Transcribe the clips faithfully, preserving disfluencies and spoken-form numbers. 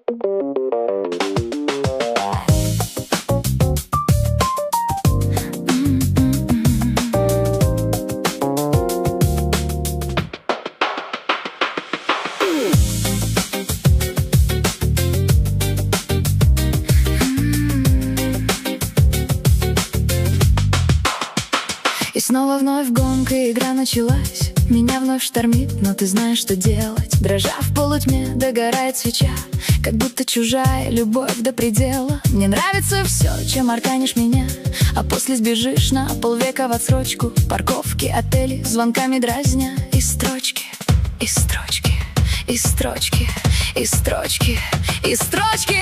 И снова вновь гонка, игра началась. Меня вновь штормит, но ты знаешь, что делать. Дрожа в полутьме, догорает свеча, как будто чужая любовь до предела. Мне нравится все, чем арканишь меня, а после сбежишь на полвека в отсрочку. Парковки, отели, звонками дразня. И строчки, и строчки, и строчки, и строчки, и строчки.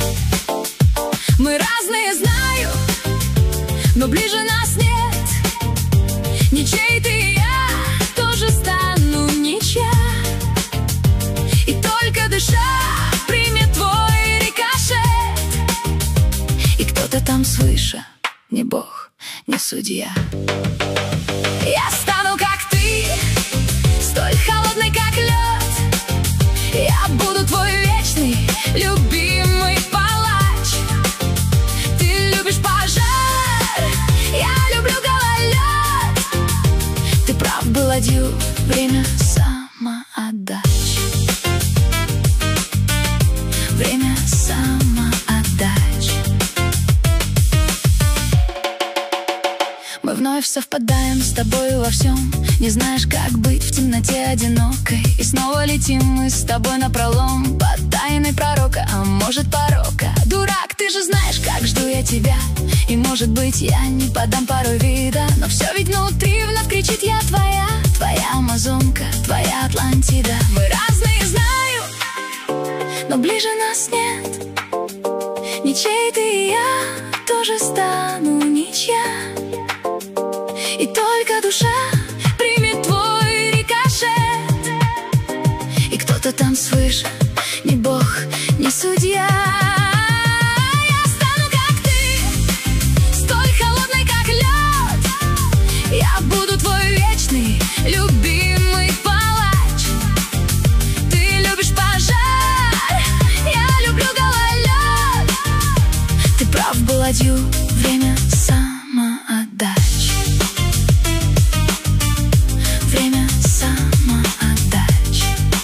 Мы разные, знаю, но ближе нас нет. Ничей ты и я тоже стану ничья. И только душа примет твой рикошет. И кто-то там свыше, не бог, не судья. Я стану как ты, столь холодный, как лед. Я буду твой вечный, любимый палач. Ты любишь пожар, я люблю гололед. Ты прав был, адью, время самоотдач. Время самоотдач. Мы вновь совпадаем с тобой во всем. Не знаешь, как быть в темноте одинокой. И снова летим мы с тобой напролом по тайной пророка, а может порока. Дурак, ты же знаешь, как жду я тебя. И может быть я не подам порой вида, но все ведь внутри вновь кричит: я твоя. Твоя амазонка, твоя Атлантида. Мы разные, знаю, но ближе нас нет. Ничей ты и я тоже стану ничья. И только душа примет твой рикошет. И кто-то там свыше, не бог, не судья. Я стану как ты, столь холодный, как лед. Я буду твой вечный, любимый палач. Ты любишь пожар, я люблю гололед. Ты прав был, адью, время самоотдач. Время самоотдач.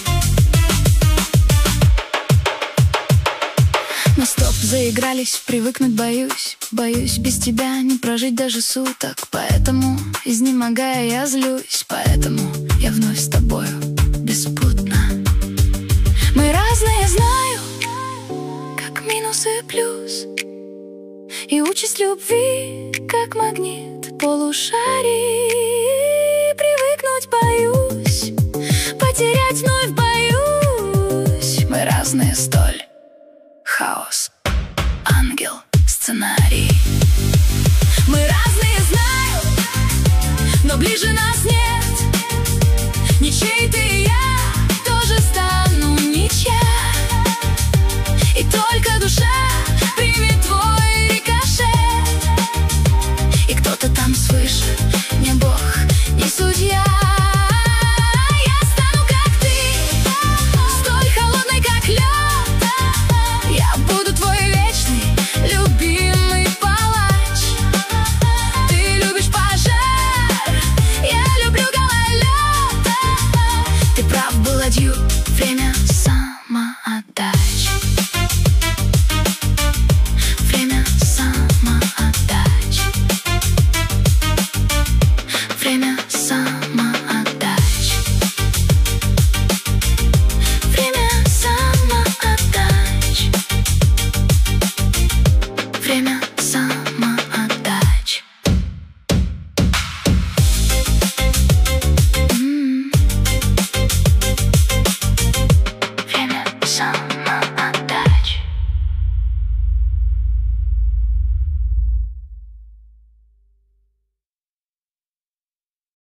Но стоп, заигрались, привыкнуть боюсь. Боюсь без тебя не прожить даже суток. Поэтому, изнемогая, я злюсь. Поэтому я вновь с тобою беспутно. Мы разные, знаю, как минус и плюс. И участь любви, как магнит полушарий. Привыкнуть боюсь, потерять вновь боюсь. Мы разные, столь хаос, ангел, сценарий. Мы разные, знаю, но ближе нас нет. Ничей ты и я тоже стану ничья. И только душа примет твой рикошет. И кто-то там свыше, не бог, не судья. Я стану как ты, столь холодный, как лед. Я буду твой вечный, любимый палач. Ты любишь пожар, я люблю гололед. Ты прав был, адью, время самоотдач. Время самоотдач. Время самоотдач. Время самоотдач. Время самоотдач. М-м. Время самоотдач.